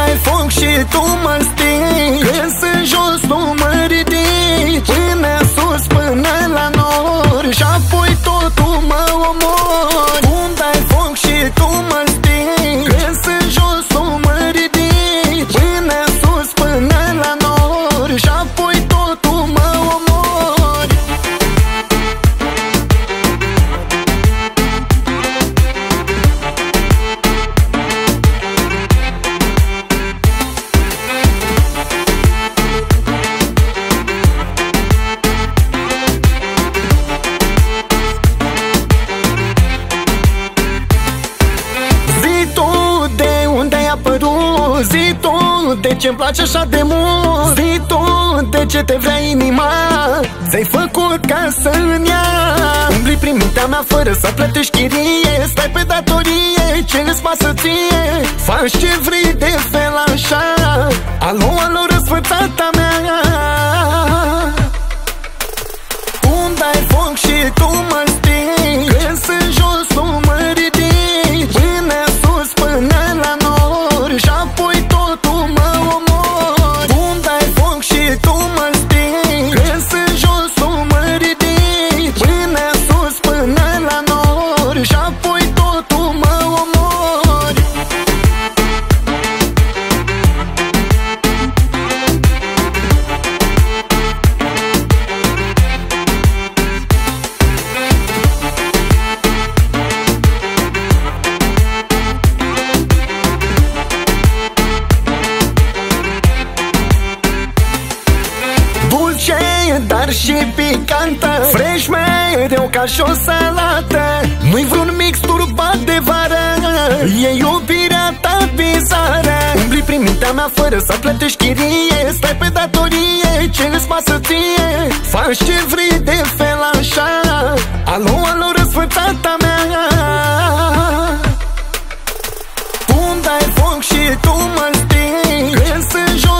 dai foc și tu mă stingi, când sunt jos tu mă ridici, până sus, până la nori, și apoi totul mă omori. Cum dai foc și tu mă stingi, când sunt jos tu mă ridici, până sus, până la nori, și apoi totul mă omori. Zi tu de ce-mi place așa de mult, zi tu de ce te vrea inima, ți-ai făcut casă-n ea. Umbli prin mintea mea fără să plătești chirie, stai pe datorie, ce îți pasă ție, faci ce vrei de fel așa. Alo, alo, răsfățata mea, cum dai foc și tu mă stingi, când sunt jos tu mă ridici, până sus, până la nori, și apoi totul mă omori. Cum dai foc și tu mă stingi, când sunt jos tu mă ridici, până sus, până la nori, și apoi totul mă omori. Dar și picantă, fresh mereu ca și o salată, nu-i vreun mix turbat de vară, e iubirea ta bizară. Umbli prin mintea mea fără să plătești chirie, stai pe datorie, ce îți pasă ție, faci ce vrei de fel așa. Alo, alo, răsfățata mea, cum dai foc și tu mă stingi, când sunt jos